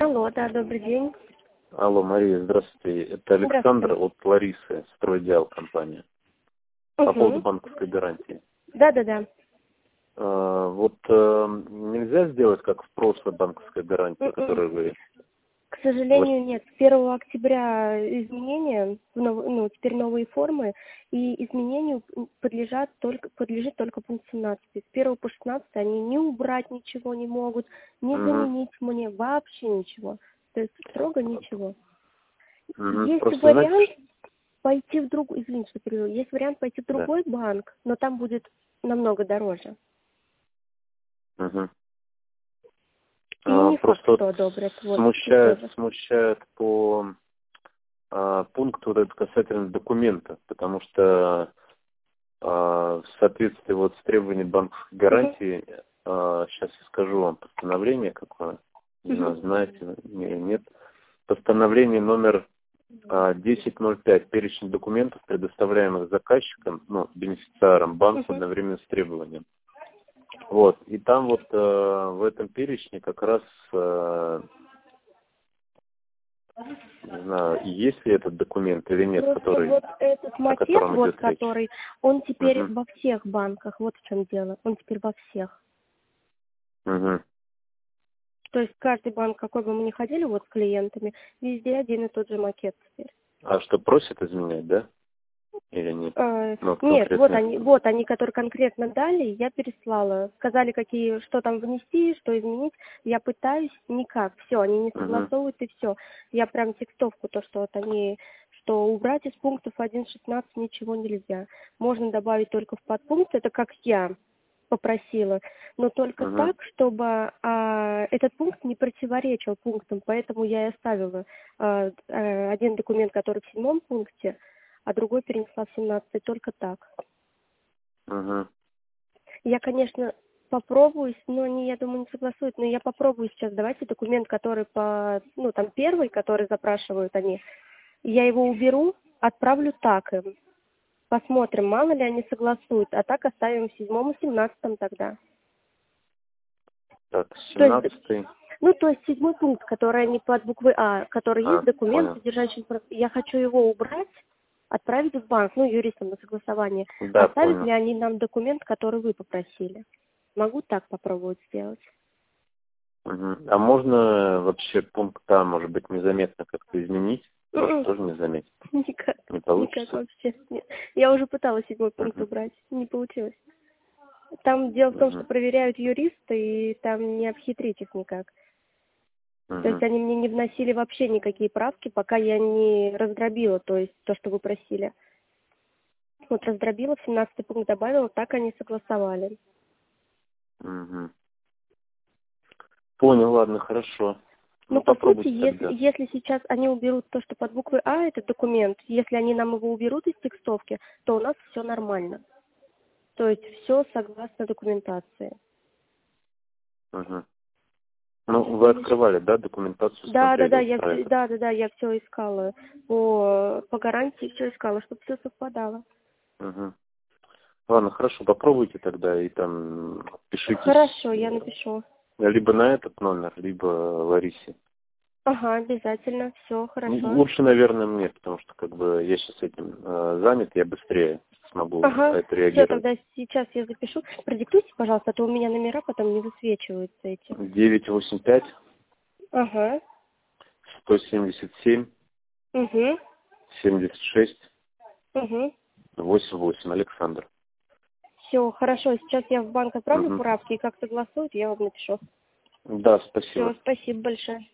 Алло, да, добрый день. Алло, Мария, здравствуйте. Это Александр Здравствуйте. от Ларисы, Стройдеал компания. По поводу Угу. банковской гарантии. Да. Нельзя сделать, как в прошлой банковской гарантии, которую вы... К сожалению, нет. С 1 октября изменения, теперь новые формы, и изменению подлежит только пункт 17. С 1 по 16 они ни убрать ничего не могут, ни Мгм. заменить мне вообще ничего. То есть строго ничего. Мгм. Есть Просто, вариант знаете, пойти в другой, извините, что перебила. Есть вариант пойти в да. другой банк, но там будет намного дороже. Мгм. И не факт, Просто что одобрят. Вот, тут тоже. смущает по пункту вот этот касательно документа, потому что в соответствии вот с требованием банковской Мгм. гарантии, сейчас я скажу вам постановление какое, не знаю, Мгм. знаете или нет. Постановление номер 10.05. Перечень документов, предоставляемых заказчикам, бенефициарам банку Мгм. одновременно с требованием. Вот. И там вот в этом перечне как раз, не знаю, есть ли этот документ или нет, Просто вот этот о макет, котором вот идет речь. который, он теперь Угу. во всех банках. Вот в чем дело. Он теперь во всех. Угу. То есть каждый банк, какой бы мы ни ходили, вот с клиентами, везде один и тот же макет теперь. А что, просят изменять, да? Или нет? Нет, вот Конкретно. они, которые конкретно дали, я переслала. Сказали, что там внести, что изменить. Я пытаюсь, никак. Все, они не Угу. согласовывают, и все. Я прям текстовку, что убрать из пунктов 1.16 ничего нельзя. Можно добавить только в подпункт, это как я попросила, но только Угу. так, чтобы этот пункт не противоречил пунктам, поэтому я и оставила один документ, который в 7 пункте, а другой перенесла в 17, только так. Угу. Я, конечно, попробую, но они, я думаю, не согласуют, но я попробую сейчас. Давайте документ, который первый, который запрашивают они, я его уберу, отправлю так им. Посмотрим, мало ли они согласуют, а так оставим в 7 и 17 тогда. Так, То есть, 17-й. то есть 7 пункт, который они под буквой А, который есть документ, Понял. содержащий информацию, я хочу его убрать, отправить в банк, юристам на согласование. Да, Оставят понял. ли они нам документ, который вы попросили? Могу так попробовать сделать. Мгм. А можно вообще пункт А, может быть, незаметно как-то изменить? Может, тоже не заметить? Никак, Не никак получится? вообще. Нет. Я уже пыталась 7 пункт Мгм. убрать, не получилось. Там дело в том, что Мгм. проверяют юристы, и там не обхитрить их никак. То есть Мгм. они мне не вносили вообще никакие правки, пока я не раздробила, то есть то, что вы просили. Вот раздробила, в 17 пункт добавила, так они согласовали. Мгм. Понял, ладно, хорошо. По сути, Попробуйте тогда. если сейчас они уберут то, что под буквой А, этот документ, если они нам его уберут из текстовки, то у нас все нормально. То есть все согласно документации. Мгм. Вы открывали, да, документацию, Да, смотрели я устраивает? я все искала. По гарантии все искала, чтобы все совпадало. Мгм. Ладно, хорошо, попробуйте тогда и там пишитесь Хорошо, я напишу. либо на этот номер, либо Ларисе. Ага, обязательно. Все, хорошо. Лучше, наверное, мне, потому что я сейчас этим занят, я быстрее смогу Ага, все, отреагировать. тогда сейчас я запишу. Продиктуйте, пожалуйста, а то у меня номера потом не высвечиваются эти. 985 Ага. 177 Угу. 76 Угу. 88. Александр. Все, хорошо. Сейчас я в банк отправлю Мгм. справки, и как согласуют, я вам напишу. Да, спасибо. Все, спасибо большое.